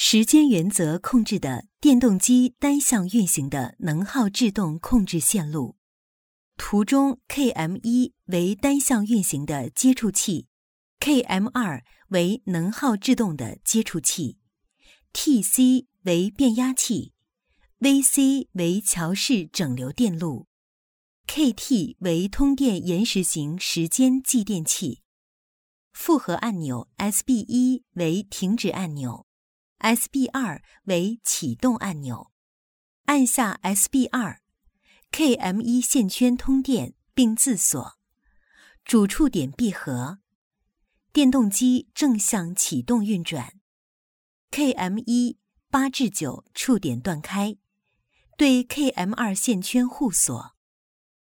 时间原则控制的电动机单向运行的能耗制动控制线路。图中 KM1 为单向运行的接触器， KM2 为能耗制动的接触器， TC 为变压器， VC 为桥式整流电路， KT 为通电延时型时间继电器。复合按钮 SB1 为停止按钮， SB2 为启动按钮。按下 SB2， KM1 线圈通电并自锁，主触点闭合，电动机正向启动运转。KM1 8至9触点断开，对 KM2 线圈互锁。